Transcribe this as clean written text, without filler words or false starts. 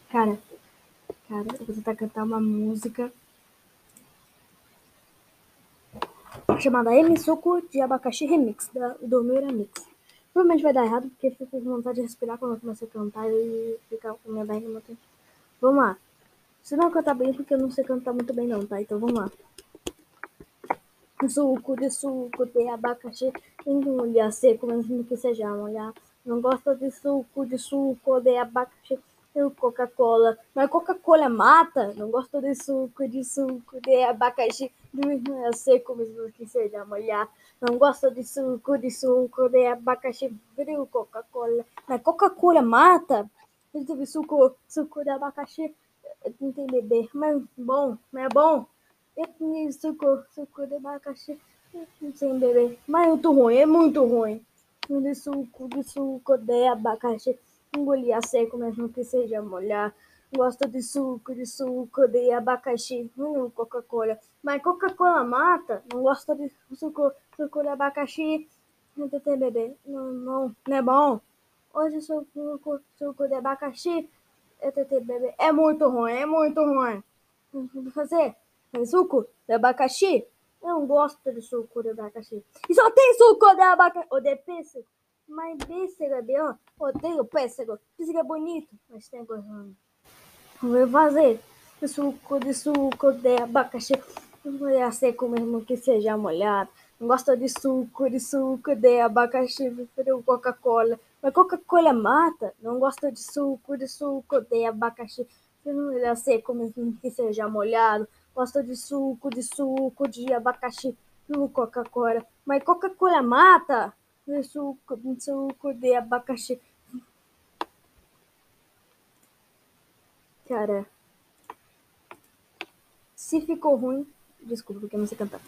Cara, eu vou tentar cantar uma música chamada M Suco de Abacaxi Remix, do Mira Mix. Provavelmente vai dar errado, porque fico com vontade de respirar quando eu começo a cantar e ficar com a minha barriga muito. Vamos lá. Se não cantar bem, porque eu não sei cantar muito bem não, tá? Então vamos lá. Suco de abacaxi, engolha seco, mesmo que seja molhar. Não gosta de suco de abacaxi, eu Coca-Cola. Mas Coca-Cola mata. Não gosto de suco de abacaxi, engolha seco, mesmo que seja molhar. Não gosto de suco de abacaxi, eu Coca-Cola. Mas Coca-Cola mata. Suco de abacaxi, eu tentei beber, mas bom, não é bom. Suco de abacaxi sem beber. Mas é muito ruim, é muito ruim. De suco de abacaxi. Engolir seco, mesmo que seja molhar. Gosto de suco de abacaxi. Coca-Cola. Mas Coca-Cola mata. Não gosto de suco de abacaxi. Não tem beber. Não é bom. Hoje suco de abacaxi. Bebê. É muito ruim, é muito ruim. Vou fazer suco de abacaxi. Eu não gosto de suco de abacaxi. E só tem suco de abacaxi. Ou de pêssego. Mas pêssego é bom. Odeio pêssego. Pêssego é bonito, mas tem coisa ruim. Vou fazer suco de abacaxi. Molhar seco mesmo que seja molhado. Não gosto de suco de abacaxi. Prefiro Coca-Cola. Mas Coca-Cola mata. Não gosto de suco de abacaxi. Molhar seco mesmo que seja molhado. Gosto de suco de abacaxi. No Coca-Cola. Mas Coca-Cola mata. De suco de abacaxi. Cara, se ficou ruim, desculpa, porque eu não sei cantar.